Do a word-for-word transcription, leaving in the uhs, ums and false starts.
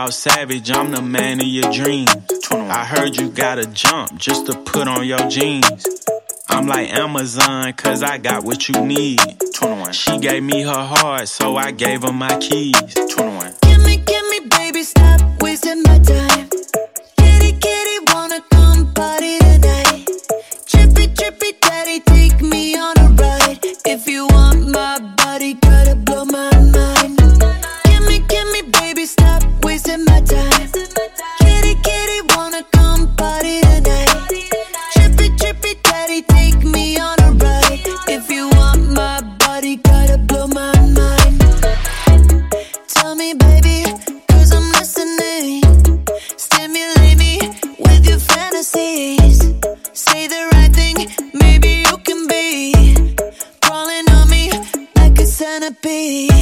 Boss Savage, I'm the man of your dreams. I heard you gotta jump just to put on your jeans. I'm like Amazon, cause I got what you need. twenty-one. She gave me her heart, so I gave her my keys. twenty-one. Give me, give me, baby, stop wasting my time. Kitty, kitty, wanna come party tonight. Trippy, trippy, daddy, take me on a ride. If you want my body, gotta blow my mind. Give me, give me, baby, stop wasting my time. Kitty, kitty, wanna come party tonight. Trippy, trippy, daddy, take me on a ride. If you want my body, gotta blow my mind. Tell me, baby, cause I'm listening. Stimulate me with your fantasies. Say the right thing, maybe you can be crawling on me like a centipede.